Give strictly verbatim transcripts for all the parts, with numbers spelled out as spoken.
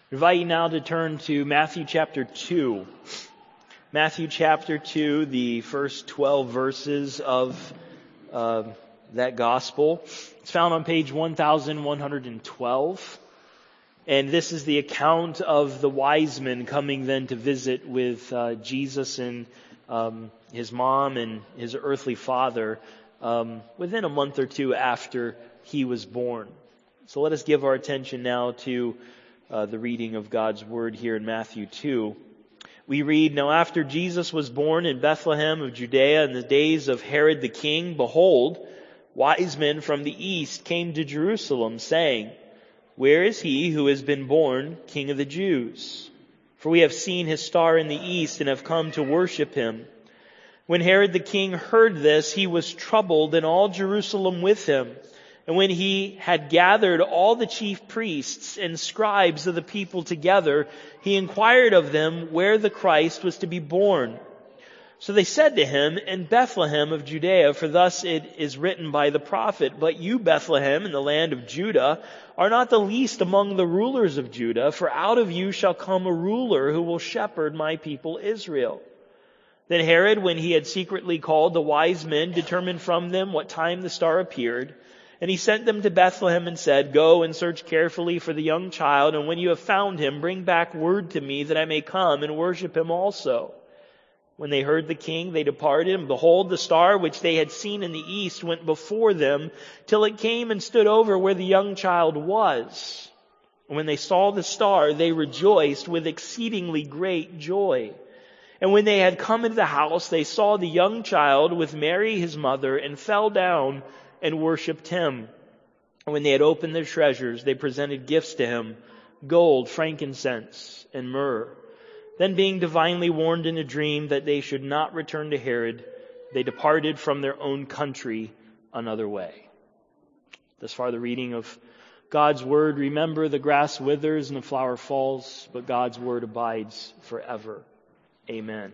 I invite you now to turn to Matthew chapter two. Matthew chapter two, the first twelve verses of uh, that gospel. It's found on page one thousand one hundred twelve. And this is the account of the wise men coming then to visit with uh, Jesus and um, his mom and his earthly father um, within a month or two after he was born. So let us give our attention now to Uh, the reading of God's Word here in Matthew two. We read, "Now after Jesus was born in Bethlehem of Judea in the days of Herod the king, behold, wise men from the east came to Jerusalem, saying, 'Where is he who has been born King of the Jews? For we have seen his star in the east and have come to worship him.' When Herod the king heard this, he was troubled, and all Jerusalem with him. And when he had gathered all the chief priests and scribes of the people together, he inquired of them where the Christ was to be born. So they said to him, 'In Bethlehem of Judea, for thus it is written by the prophet, But you, Bethlehem, in the land of Judah, are not the least among the rulers of Judah, for out of you shall come a ruler who will shepherd my people Israel.' Then Herod, when he had secretly called the wise men, determined from them what time the star appeared. And he sent them to Bethlehem and said, 'Go and search carefully for the young child, and when you have found him, bring back word to me that I may come and worship him also.' When they heard the king, they departed, and behold, the star which they had seen in the east went before them, till it came and stood over where the young child was. And when they saw the star, they rejoiced with exceedingly great joy. And when they had come into the house, they saw the young child with Mary his mother, and fell down and worshipped him. And when they had opened their treasures, they presented gifts to him, gold, frankincense, and myrrh. Then being divinely warned in a dream that they should not return to Herod, they departed from their own country another way." Thus far the reading of God's Word. Remember, the grass withers and the flower falls, but God's Word abides forever. Amen.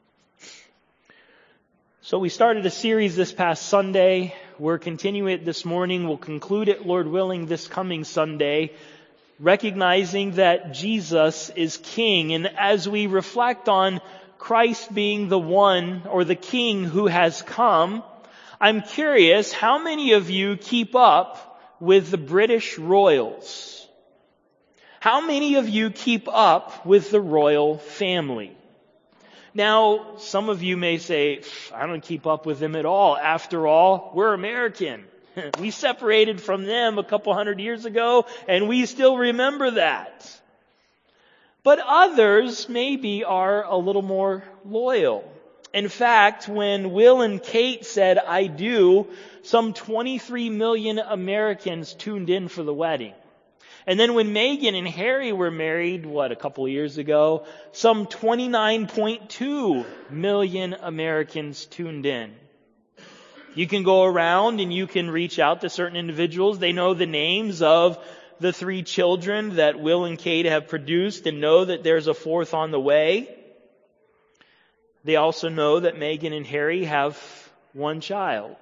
So we started a series this past Sunday. We're continuing it this morning. We'll conclude it, Lord willing, this coming Sunday, recognizing that Jesus is King. And as we reflect on Christ being the one or the King who has come, I'm curious, how many of you keep up with the British royals? How many of you keep up with the royal family? Now, some of you may say, "I don't keep up with them at all. After all, we're American. We separated from them a couple hundred years ago, and we still remember that." But others maybe are a little more loyal. In fact, when Will and Kate said, "I do," some twenty-three million Americans tuned in for the wedding. And then when Meghan and Harry were married, what, a couple of years ago, some twenty-nine point two million Americans tuned in. You can go around and you can reach out to certain individuals. They know the names of the three children that Will and Kate have produced and know that there's a fourth on the way. They also know that Meghan and Harry have one child.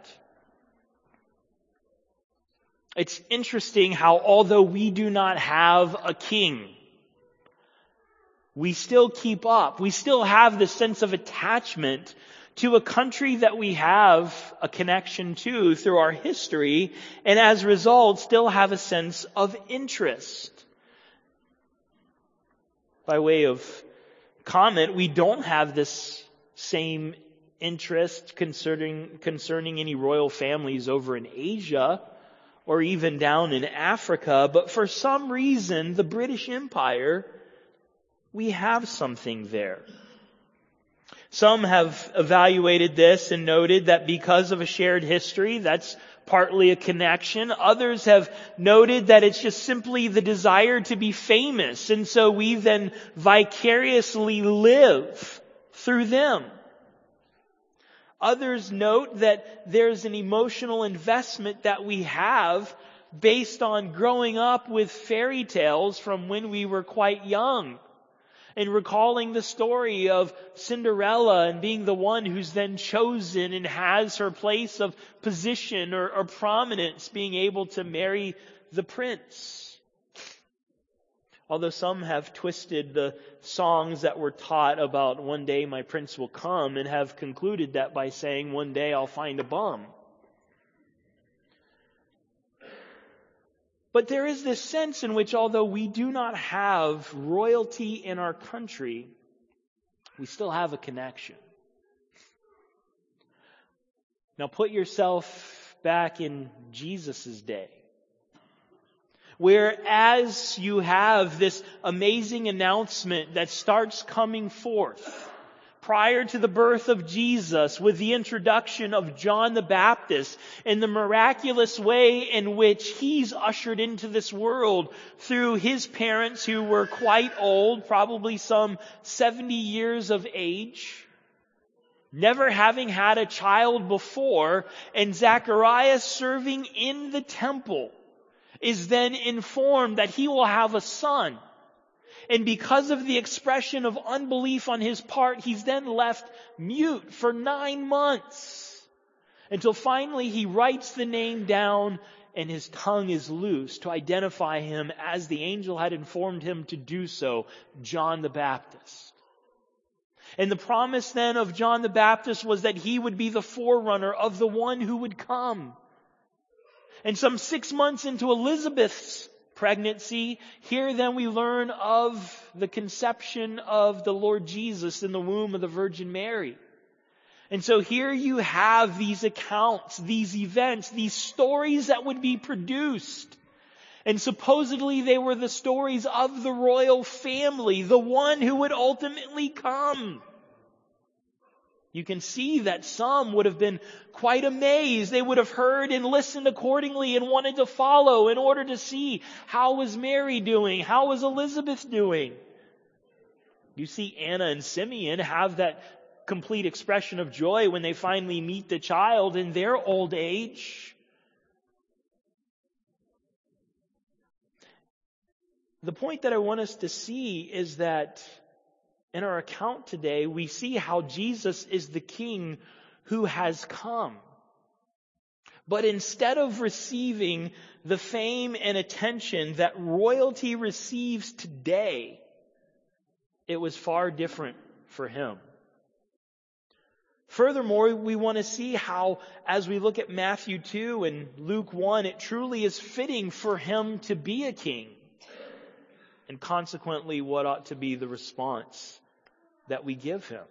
It's interesting how although we do not have a king, we still keep up. We still have this sense of attachment to a country that we have a connection to through our history, and as a result still have a sense of interest. By way of comment, we don't have this same interest concerning, concerning any royal families over in Asia or even down in Africa, but for some reason, the British Empire, we have something there. Some have evaluated this and noted that because of a shared history, that's partly a connection. Others have noted that it's just simply the desire to be famous, and so we then vicariously live through them. Others note that there's an emotional investment that we have based on growing up with fairy tales from when we were quite young, and recalling the story of Cinderella and being the one who's then chosen and has her place of position or, or prominence, being able to marry the prince. Although some have twisted the songs that were taught about one day my prince will come and have concluded that by saying one day I'll find a bum. But there is this sense in which although we do not have royalty in our country, we still have a connection. Now put yourself back in Jesus' day. Whereas you have this amazing announcement that starts coming forth prior to the birth of Jesus with the introduction of John the Baptist and the miraculous way in which he's ushered into this world through his parents who were quite old, probably some seventy years of age, never having had a child before, and Zacharias serving in the temple is then informed that he will have a son. And because of the expression of unbelief on his part, he's then left mute for nine months. Until finally he writes the name down and his tongue is loose to identify him as the angel had informed him to do so, John the Baptist. And the promise then of John the Baptist was that he would be the forerunner of the one who would come. And some six months into Elizabeth's pregnancy, here then we learn of the conception of the Lord Jesus in the womb of the Virgin Mary. And so here you have these accounts, these events, these stories that would be produced. And supposedly they were the stories of the royal family, the one who would ultimately come. You can see that some would have been quite amazed. They would have heard and listened accordingly and wanted to follow in order to see how was Mary doing? How was Elizabeth doing? You see Anna and Simeon have that complete expression of joy when they finally meet the child in their old age. The point that I want us to see is that in our account today, we see how Jesus is the King who has come. But instead of receiving the fame and attention that royalty receives today, it was far different for him. Furthermore, we want to see how, as we look at Matthew two and Luke one, it truly is fitting for him to be a king. And consequently, what ought to be the response that we give him.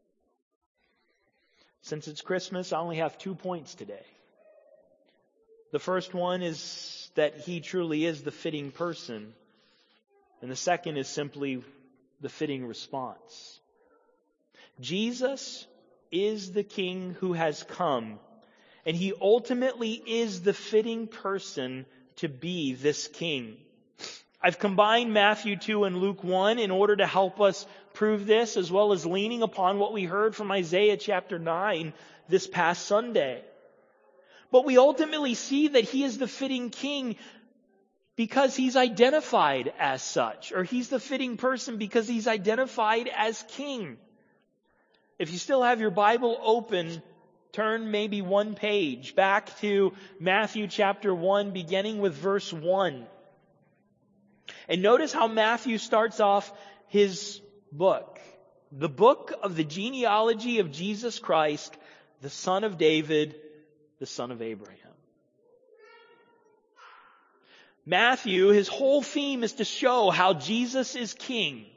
Since it's Christmas, I only have two points today. The first one is that he truly is the fitting person. And the second is simply the fitting response. Jesus is the King who has come, and he ultimately is the fitting person to be this King. I've combined Matthew two and Luke one in order to help us prove this, as well as leaning upon what we heard from Isaiah chapter nine this past Sunday. But we ultimately see that he is the fitting king because he's identified as such, or he's the fitting person because he's identified as king. If you still have your Bible open, turn maybe one page back to Matthew chapter one, beginning with verse one. And notice how Matthew starts off his book. The book of the genealogy of Jesus Christ, the son of David, the son of Abraham. Matthew, his whole theme is to show how Jesus is king.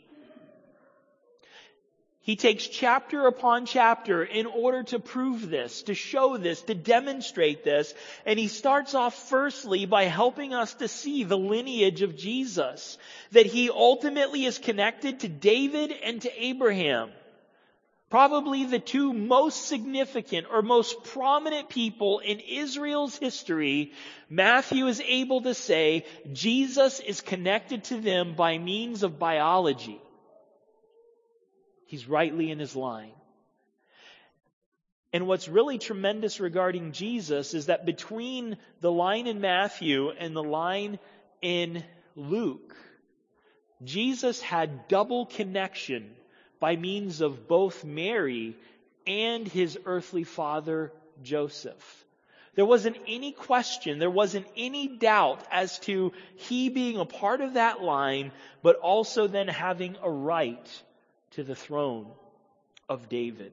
He takes chapter upon chapter in order to prove this, to show this, to demonstrate this. And he starts off firstly by helping us to see the lineage of Jesus. That he ultimately is connected to David and to Abraham. Probably the two most significant or most prominent people in Israel's history. Matthew is able to say Jesus is connected to them by means of biology. He's rightly in his line. And what's really tremendous regarding Jesus is that between the line in Matthew and the line in Luke, Jesus had double connection by means of both Mary and his earthly father, Joseph. There wasn't any question, there wasn't any doubt as to he being a part of that line, but also then having a right to the throne of David.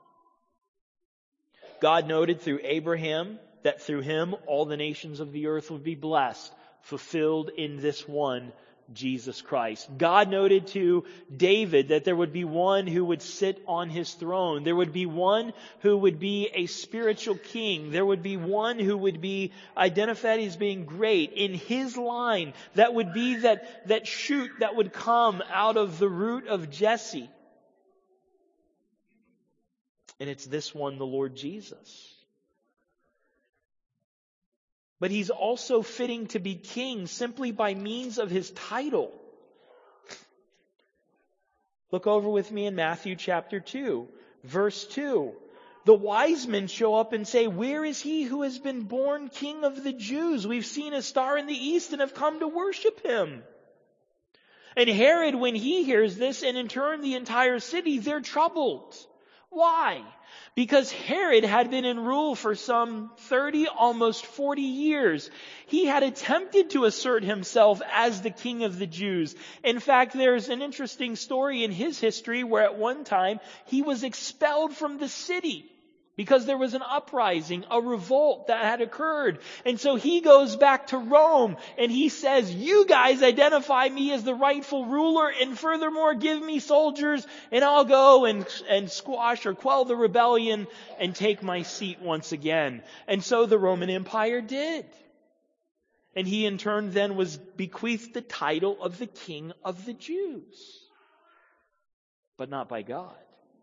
God noted through Abraham that through him all the nations of the earth would be blessed, fulfilled in this one, Jesus Christ. God noted to David that there would be one who would sit on his throne. There would be one who would be a spiritual king. There would be one who would be identified as being great in his line. That would be that, that shoot that would come out of the root of Jesse. And it's this one, the Lord Jesus. But he's also fitting to be king simply by means of his title. Look over with me in Matthew chapter two, verse two. The wise men show up and say, "Where is he who has been born King of the Jews? We've seen a star in the east and have come to worship him." And Herod, when he hears this, and in turn the entire city, they're troubled. Why? Because Herod had been in rule for some thirty, almost forty years. He had attempted to assert himself as the king of the Jews. In fact, there's an interesting story in his history where at one time he was expelled from the city because there was an uprising, a revolt that had occurred. And so he goes back to Rome and he says, "You guys identify me as the rightful ruler, and furthermore give me soldiers and I'll go and, and squash or quell the rebellion and take my seat once again." And so the Roman Empire did. And he in turn then was bequeathed the title of the King of the Jews. But not by God.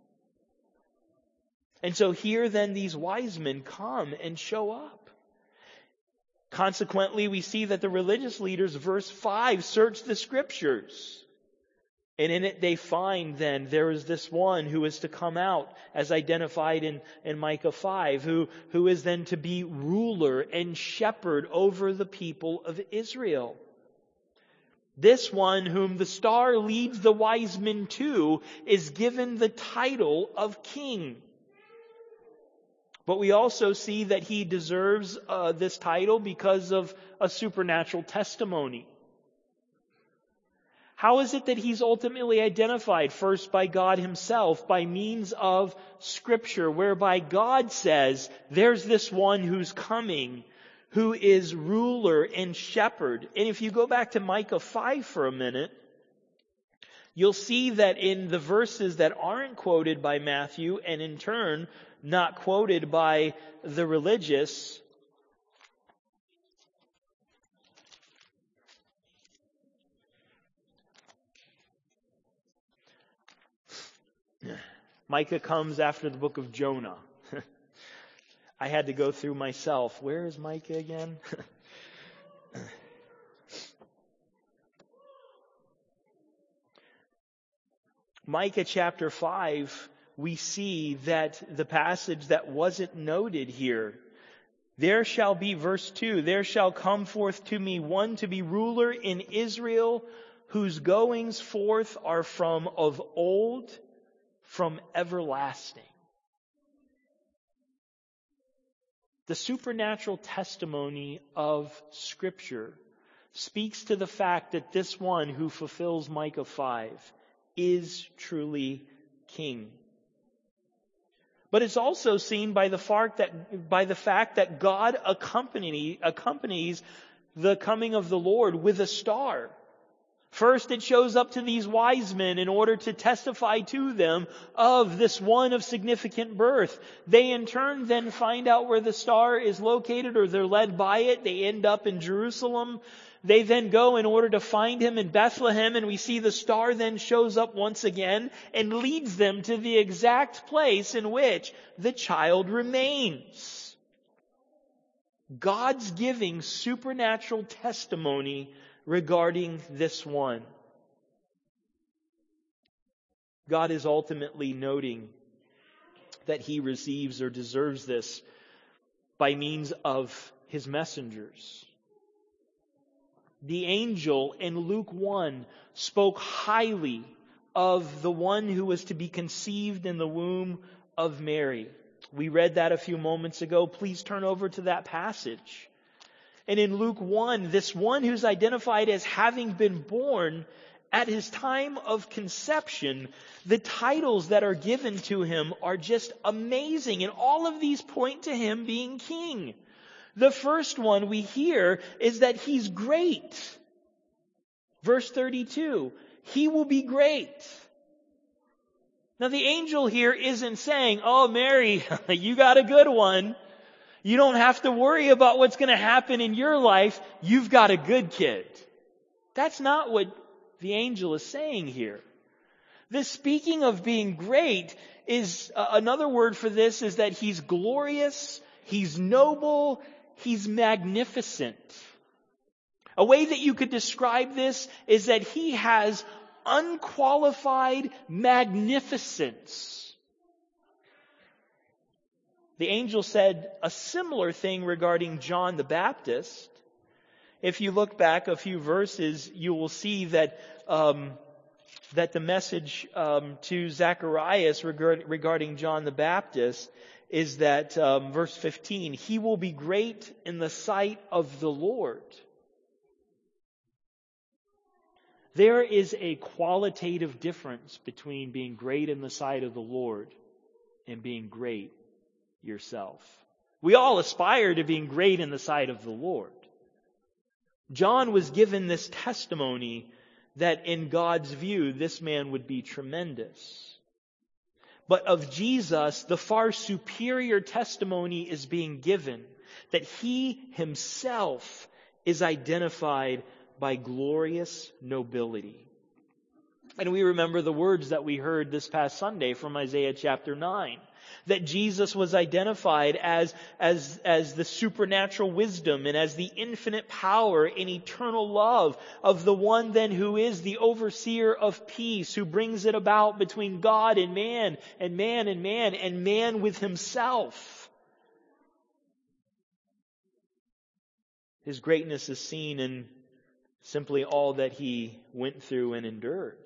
And so here then these wise men come and show up. Consequently, we see that the religious leaders, verse five, search the scriptures. And in it they find then there is this one who is to come out as identified in, in Micah five, who, who is then to be ruler and shepherd over the people of Israel. This one whom the star leads the wise men to is given the title of king. But we also see that he deserves uh, this title because of a supernatural testimony. How is it that he's ultimately identified? First, by God himself, by means of Scripture, whereby God says, there's this one who's coming, who is ruler and shepherd. And if you go back to Micah five for a minute, you'll see that in the verses that aren't quoted by Matthew, and in turn not quoted by the religious, Micah comes after the book of Jonah. I had to go through myself. Where is Micah again? Micah chapter five, we see that the passage that wasn't noted here, there shall be, verse two, there shall come forth to me one to be ruler in Israel, whose goings forth are from of old, from everlasting. The supernatural testimony of Scripture speaks to the fact that this one who fulfills Micah five is truly king. But it's also seen by the fact that, by the fact that God accompany, accompanies the coming of the Lord with a star. First, it shows up to these wise men in order to testify to them of this one of significant birth. They in turn then find out where the star is located, or they're led by it. They end up in Jerusalem. They then go in order to find him in Bethlehem, and we see the star then shows up once again and leads them to the exact place in which the child remains. God's giving supernatural testimony regarding this one. God is ultimately noting that he receives or deserves this by means of his messengers. The angel in Luke one spoke highly of the one who was to be conceived in the womb of Mary. We read that a few moments ago. Please turn over to that passage. And in Luke one, this one who's identified as having been born at his time of conception, the titles that are given to him are just amazing. And all of these point to him being king. The first one we hear is that he's great. Verse thirty-two, he will be great. Now the angel here isn't saying, oh Mary, you got a good one. You don't have to worry about what's going to happen in your life. You've got a good kid. That's not what the angel is saying here. This speaking of being great is, uh, another word for this is that he's glorious, he's noble, he's magnificent. A way that you could describe this is that he has unqualified magnificence. The angel said a similar thing regarding John the Baptist. If you look back a few verses, you will see that um, that the message um, to Zacharias regard, regarding John the Baptist is that um, verse fifteen, he will be great in the sight of the Lord. There is a qualitative difference between being great in the sight of the Lord and being great yourself. We all aspire to being great in the sight of the Lord. John was given this testimony that in God's view, this man would be tremendous. But of Jesus, the far superior testimony is being given that he himself is identified by glorious nobility. And we remember the words that we heard this past Sunday from Isaiah chapter nine. That Jesus was identified as, as, as the supernatural wisdom and as the infinite power and eternal love of the one then who is the overseer of peace, who brings it about between God and man, and man and man, and man with himself. His greatness is seen in simply all that he went through and endured.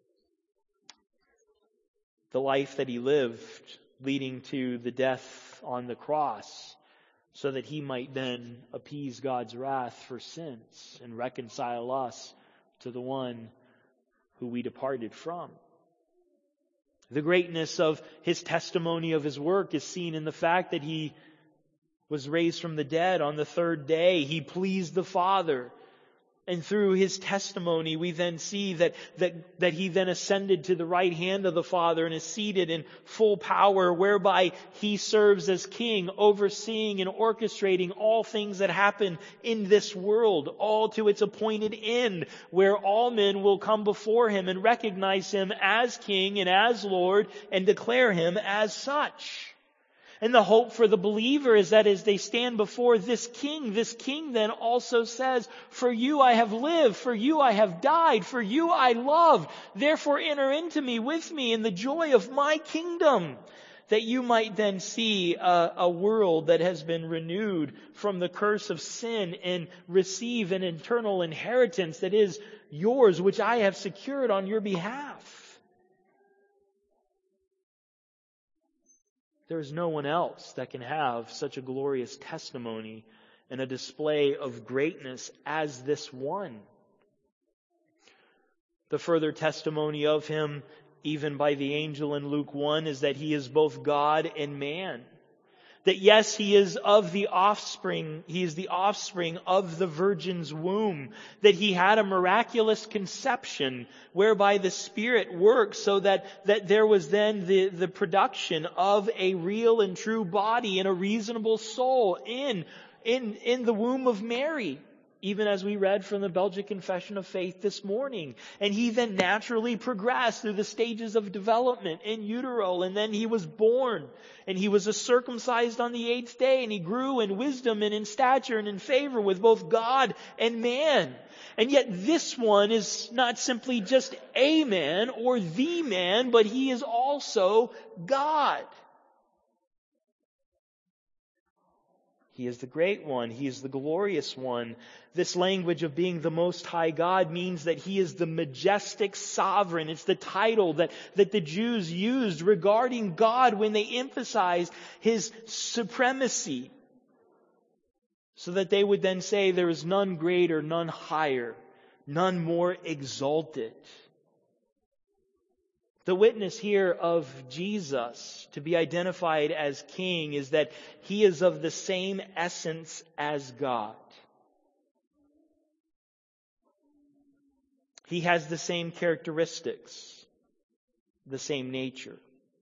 The life that he lived, leading to the death on the cross, so that he might then appease God's wrath for sins and reconcile us to the one who we departed from. The greatness of his testimony of his work is seen in the fact that he was raised from the dead on the third day. He pleased the Father. And through his testimony, we then see that, that, that he then ascended to the right hand of the Father and is seated in full power, whereby he serves as king, overseeing and orchestrating all things that happen in this world, all to its appointed end, where all men will come before him and recognize him as king and as Lord and declare him as such. And the hope for the believer is that as they stand before this king, this king then also says, for you I have lived, for you I have died, for you I loved. Therefore enter into me, with me, in the joy of my kingdom. That you might then see a, a world that has been renewed from the curse of sin and receive an eternal inheritance that is yours, which I have secured on your behalf. There is no one else that can have such a glorious testimony and a display of greatness as this one. The further testimony of him, even by the angel in Luke one, is that he is both God and man. That yes, he is of the offspring, he is the offspring of the virgin's womb. That he had a miraculous conception whereby the Spirit works so that, that there was then the, the production of a real and true body and a reasonable soul in, in, in the womb of Mary. Even as we read from the Belgic Confession of Faith this morning. And he then naturally progressed through the stages of development in utero. And then he was born. And he was circumcised on the eighth day. And he grew in wisdom and in stature and in favor with both God and man. And yet this one is not simply just a man or the man, but he is also God. He is the great one. He is the glorious one. This language of being the Most High God means that He is the majestic sovereign. It's the title that, that the Jews used regarding God when they emphasized His supremacy. So that they would then say there is none greater, none higher, none more exalted. The witness here of Jesus to be identified as King is that He is of the same essence as God. He has the same characteristics, the same nature.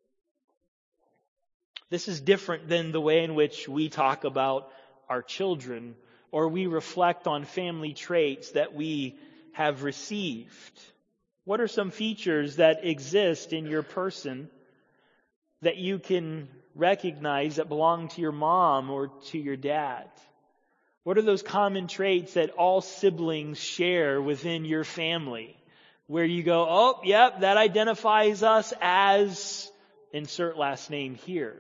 This is different than the way in which we talk about our children or we reflect on family traits that we have received. What are some features that exist in your person that you can recognize that belong to your mom or to your dad? What are those common traits that all siblings share within your family? Where you go, oh, yep, that identifies us as insert last name here.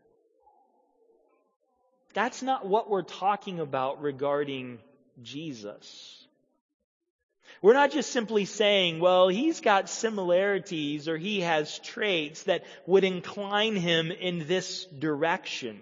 That's not what we're talking about regarding Jesus. We're not just simply saying, well, He's got similarities or He has traits that would incline Him in this direction.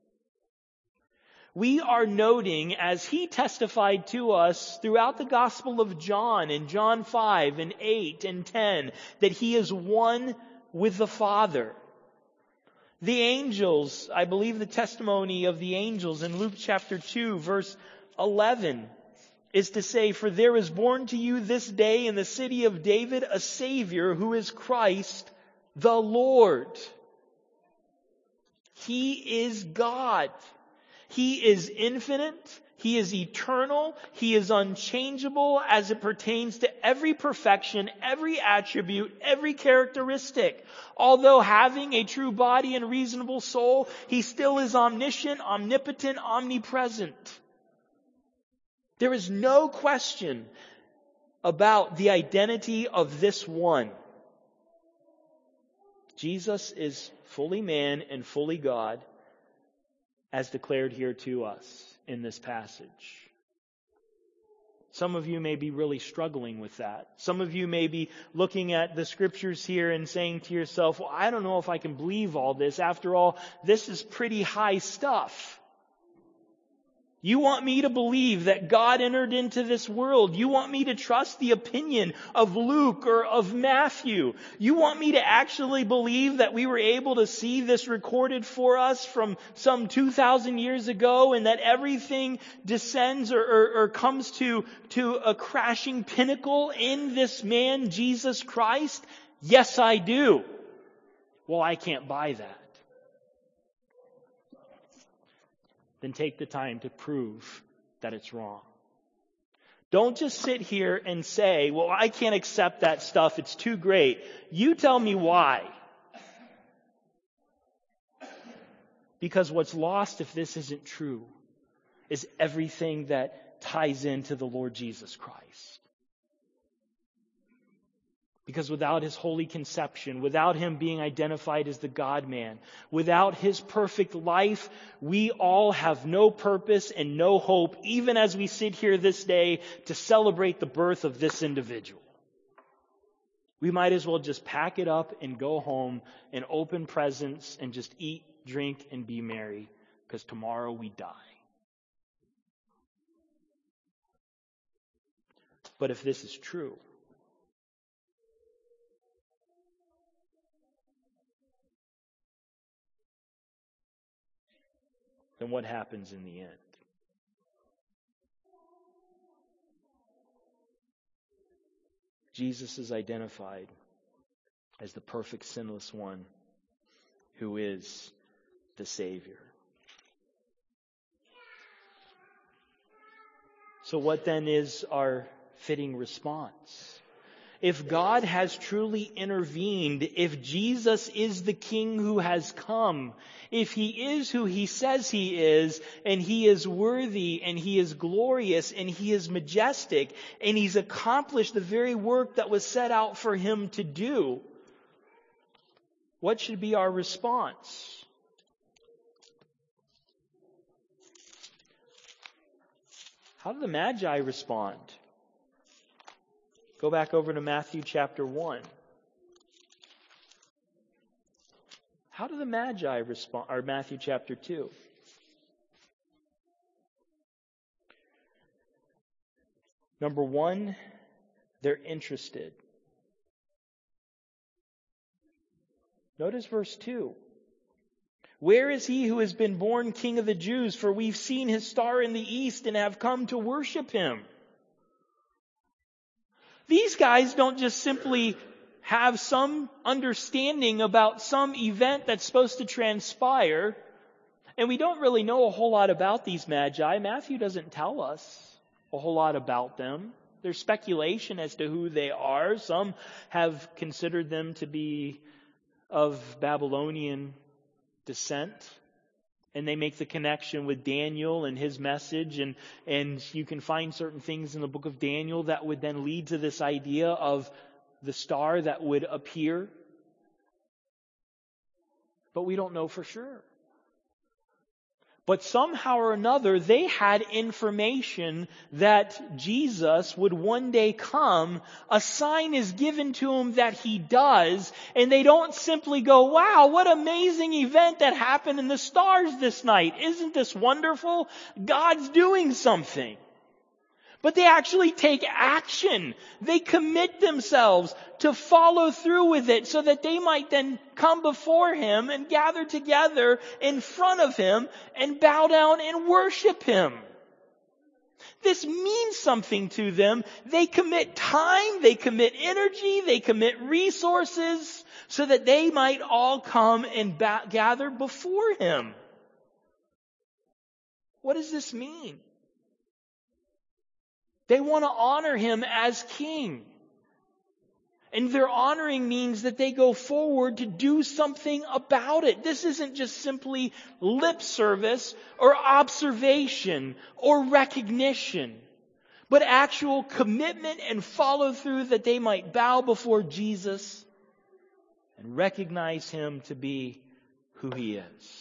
We are noting, as He testified to us throughout the Gospel of John, in John five and eight and ten, that He is one with the Father. The angels, I believe the testimony of the angels in Luke chapter two, verse eleven, is to say, for there is born to you this day in the city of David a Savior who is Christ the Lord. He is God. He is infinite. He is eternal. He is unchangeable as it pertains to every perfection, every attribute, every characteristic. Although having a true body and reasonable soul, He still is omniscient, omnipotent, omnipresent. There is no question about the identity of this one. Jesus is fully man and fully God, as declared here to us in this passage. Some of you may be really struggling with that. Some of you may be looking at the scriptures here and saying to yourself, well, I don't know if I can believe all this. After all, this is pretty high stuff. You want me to believe that God entered into this world. You want me to trust the opinion of Luke or of Matthew. You want me to actually believe that we were able to see this recorded for us from some two thousand years ago and that everything descends or, or, or comes to, to a crashing pinnacle in this man, Jesus Christ? Yes, I do. Well, I can't buy that. Then take the time to prove that it's wrong. Don't just sit here and say, well, I can't accept that stuff. It's too great. You tell me why. Because what's lost if this isn't true is everything that ties into the Lord Jesus Christ. Because without His holy conception, without Him being identified as the God-man, without His perfect life, we all have no purpose and no hope, even as we sit here this day to celebrate the birth of this individual. We might as well just pack it up and go home and open presents and just eat, drink, and be merry, because tomorrow we die. But if this is true, then what happens in the end? Jesus is identified as the perfect sinless one who is the Savior. So what then is our fitting response? If God has truly intervened, if Jesus is the King who has come, if He is who He says He is, and He is worthy, and He is glorious, and He is majestic, and He's accomplished the very work that was set out for Him to do, what should be our response? How do the Magi respond? Go back over to Matthew chapter one. How do the Magi respond? Or Matthew chapter two. Number one, they're interested. Notice verse two. Where is he who has been born King of the Jews? For we've seen his star in the east and have come to worship him. These guys don't just simply have some understanding about some event that's supposed to transpire. And we don't really know a whole lot about these Magi. Matthew doesn't tell us a whole lot about them. There's speculation as to who they are. Some have considered them to be of Babylonian descent. And they make the connection with Daniel and his message. And, and you can find certain things in the book of Daniel that would then lead to this idea of the star that would appear. But we don't know for sure. But somehow or another, they had information that Jesus would one day come. A sign is given to him that he does. And they don't simply go, wow, what amazing event that happened in the stars this night. Isn't this wonderful? God's doing something. But they actually take action. They commit themselves to follow through with it so that they might then come before him and gather together in front of him and bow down and worship him. This means something to them. They commit time, they commit energy, they commit resources so that they might all come and ba- gather before him. What does this mean? They want to honor him as king. And their honoring means that they go forward to do something about it. This isn't just simply lip service or observation or recognition, but actual commitment and follow through that they might bow before Jesus and recognize him to be who he is.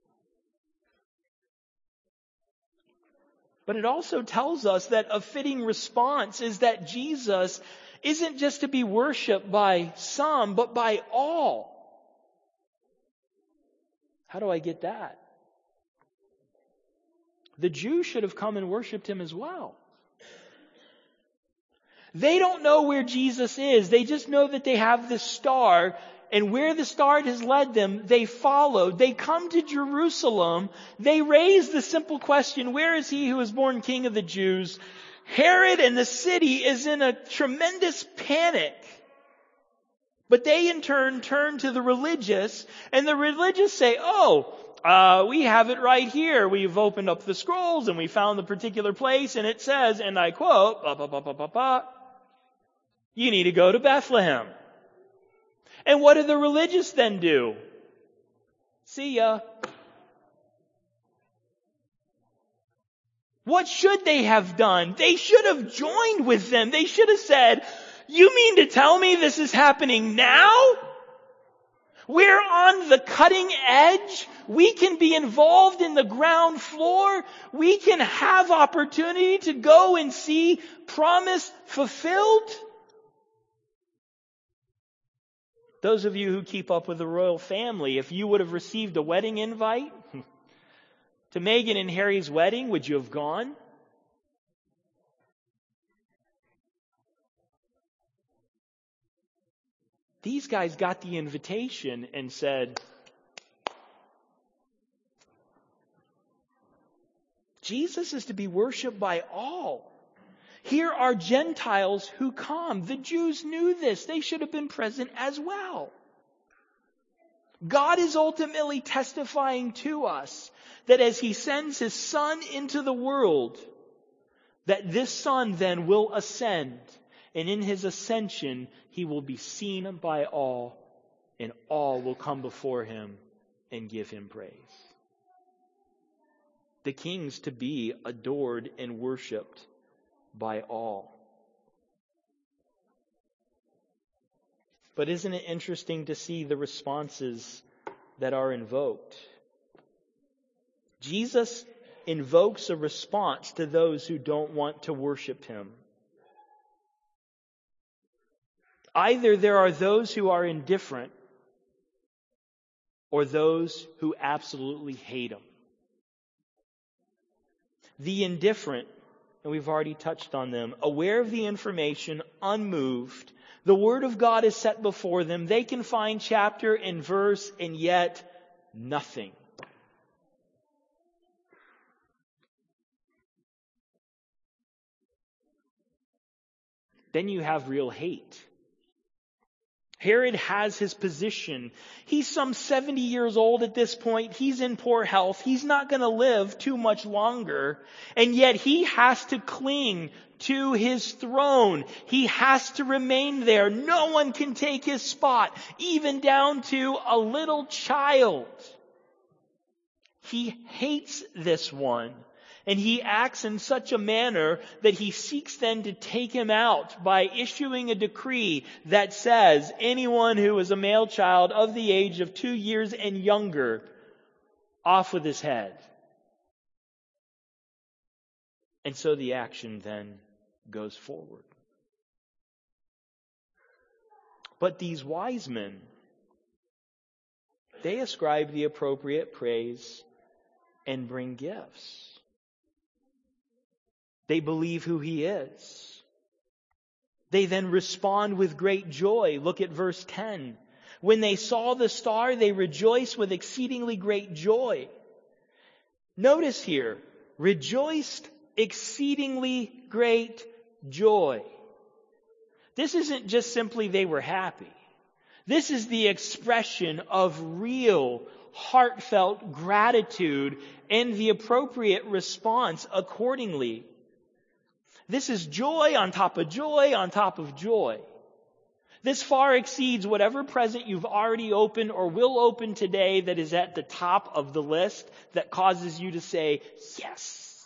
But it also tells us that a fitting response is that Jesus isn't just to be worshiped by some, but by all. How do I get that? The Jews should have come and worshiped him as well. They don't know where Jesus is. They just know that they have this star. And where the star has led them, they followed. They come to Jerusalem. They raise the simple question, where is he who is born King of the Jews? Herod and the city is in a tremendous panic. But they in turn turn to the religious, and the religious say, oh, uh, we have it right here. We've opened up the scrolls and we found the particular place, and it says, and I quote, bah, bah, bah, bah, bah, bah, you need to go to Bethlehem. And what do the religious then do? See ya. What should they have done? They should have joined with them. They should have said, you mean to tell me this is happening now? We're on the cutting edge. We can be involved in the ground floor. We can have opportunity to go and see promise fulfilled. Those of you who keep up with the royal family, if you would have received a wedding invite to Meghan and Harry's wedding, would you have gone? These guys got the invitation and said, Jesus is to be worshiped by all. Here are Gentiles who come. The Jews knew this. They should have been present as well. God is ultimately testifying to us that as he sends his Son into the world, that this Son then will ascend. And in his ascension, he will be seen by all, and all will come before him and give him praise. The King's to be adored and worshipped by all. But isn't it interesting to see the responses that are invoked? Jesus invokes a response to those who don't want to worship him. Either there are those who are indifferent or those who absolutely hate him. The indifferent, and we've already touched on them, aware of the information, unmoved. The Word of God is set before them. They can find chapter and verse, and yet nothing. Then you have real hate. Herod has his position. He's some seventy years old at this point. He's in poor health. He's not going to live too much longer. And yet he has to cling to his throne. He has to remain there. No one can take his spot, even down to a little child. He hates this one. And he acts in such a manner that he seeks then to take him out by issuing a decree that says anyone who is a male child of the age of two years and younger, off with his head. And so the action then goes forward. But these wise men, they ascribe the appropriate praise and bring gifts. They believe who he is. They then respond with great joy. Look at verse ten. When they saw the star, they rejoiced with exceedingly great joy. Notice here, rejoiced exceedingly great joy. This isn't just simply they were happy. This is the expression of real, heartfelt gratitude and the appropriate response accordingly. This is joy on top of joy on top of joy. This far exceeds whatever present you've already opened or will open today that is at the top of the list that causes you to say, yes.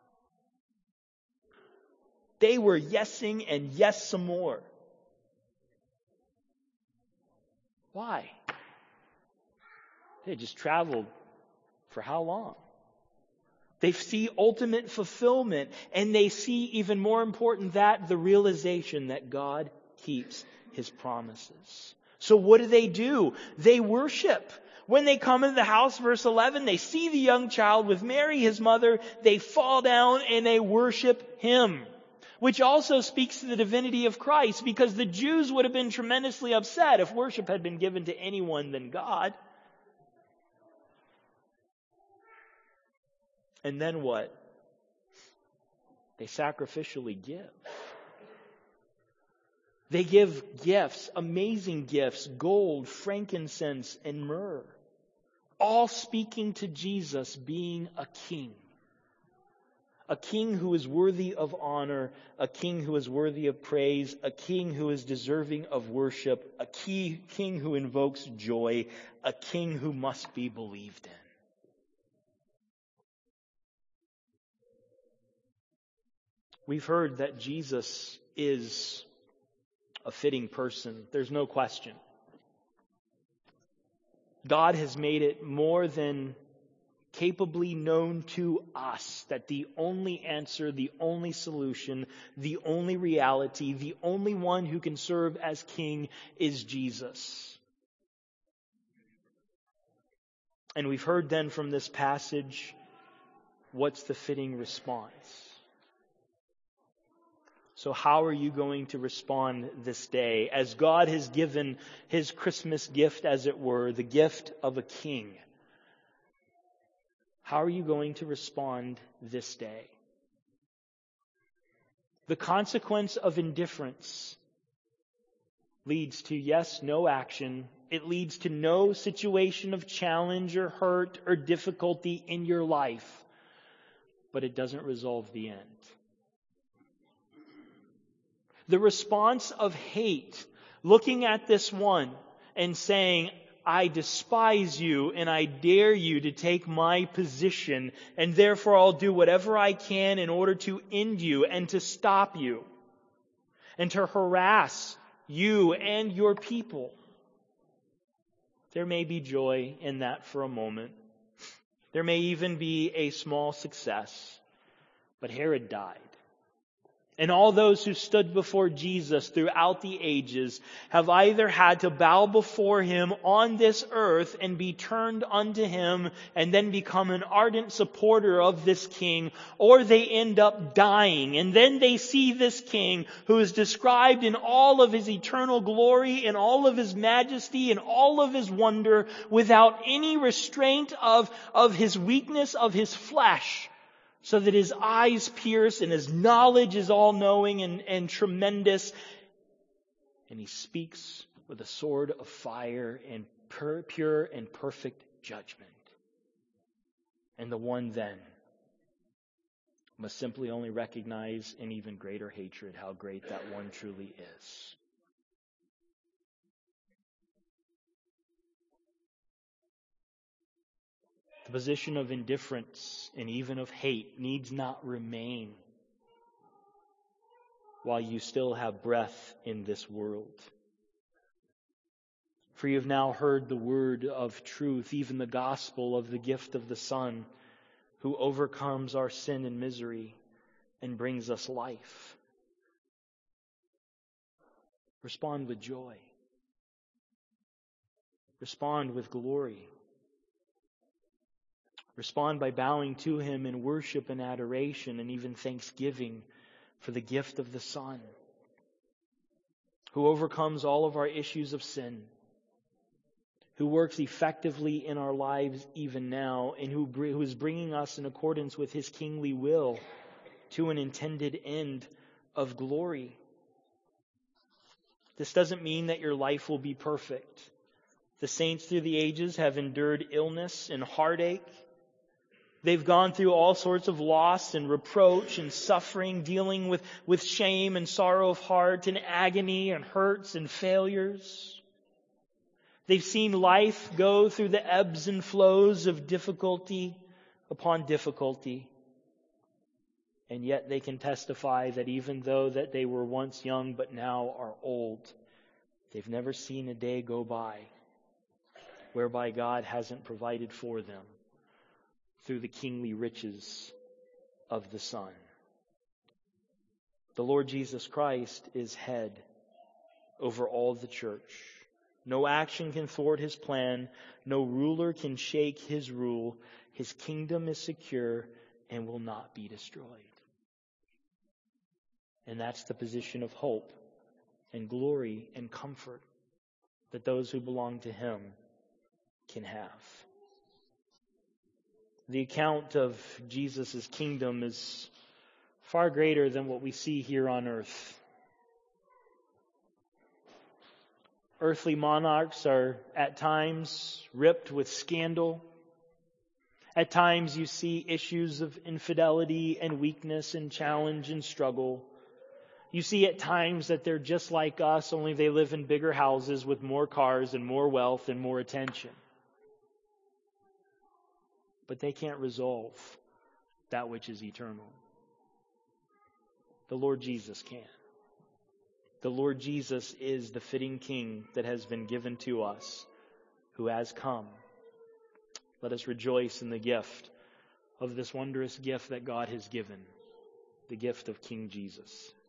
They were yesing and yes some more. Why? They just traveled for how long? They see ultimate fulfillment, and they see, even more important, that the realization that God keeps his promises. So what do they do? They worship. When they come into the house, verse eleven, they see the young child with Mary, his mother. They fall down and they worship him, which also speaks to the divinity of Christ, because the Jews would have been tremendously upset if worship had been given to anyone than God. And then what? They sacrificially give. They give gifts, amazing gifts, gold, frankincense, and myrrh. All speaking to Jesus being a king. A king who is worthy of honor, a king who is worthy of praise, a king who is deserving of worship, a key, king who invokes joy, a king who must be believed in. We've heard that Jesus is a fitting person. There's no question. God has made it more than capably known to us that the only answer, the only solution, the only reality, the only one who can serve as king is Jesus. And we've heard then from this passage, what's the fitting response? So how are you going to respond this day as God has given his Christmas gift, as it were, the gift of a king? How are you going to respond this day? The consequence of indifference leads to, yes, no action. It leads to no situation of challenge or hurt or difficulty in your life. But it doesn't resolve the end. The response of hate, looking at this one and saying, I despise you and I dare you to take my position, and therefore I'll do whatever I can in order to end you and to stop you and to harass you and your people. There may be joy in that for a moment, There may even be a small success. But Herod died. And all those who stood before Jesus throughout the ages have either had to bow before him on this earth and be turned unto him and then become an ardent supporter of this king, or they end up dying. And then they see this king who is described in all of his eternal glory, in all of his majesty, in all of his wonder, without any restraint of, of his weakness of his flesh, so that his eyes pierce and his knowledge is all-knowing and, and tremendous. And he speaks with a sword of fire and pure, pure and perfect judgment. And the one then must simply only recognize in even greater hatred how great that one truly is. The position of indifference and even of hate needs not remain while you still have breath in this world. For you have now heard the word of truth, even the gospel of the gift of the Son, who overcomes our sin and misery and brings us life. Respond with joy. Respond with glory. Respond by bowing to him in worship and adoration and even thanksgiving for the gift of the Son, who overcomes all of our issues of sin, who works effectively in our lives even now, and who, who is bringing us in accordance with his kingly will to an intended end of glory. This doesn't mean that your life will be perfect. The saints through the ages have endured illness and heartache. They've gone through all sorts of loss and reproach and suffering, dealing with, with shame and sorrow of heart and agony and hurts and failures. They've seen life go through the ebbs and flows of difficulty upon difficulty. And yet they can testify that even though that they were once young but now are old, they've never seen a day go by whereby God hasn't provided for them through the kingly riches of the Son. The Lord Jesus Christ is head over all the church. No action can thwart his plan. No ruler can shake his rule. His kingdom is secure and will not be destroyed. And that's the position of hope and glory and comfort that those who belong to him can have. The account of Jesus' kingdom is far greater than what we see here on earth. Earthly monarchs are at times ripped with scandal. At times you see issues of infidelity and weakness and challenge and struggle. You see at times that they're just like us, only they live in bigger houses with more cars and more wealth and more attention. But they can't resolve that which is eternal. The Lord Jesus can. The Lord Jesus is the fitting King that has been given to us, who has come. Let us rejoice in the gift of this wondrous gift that God has given, the gift of King Jesus.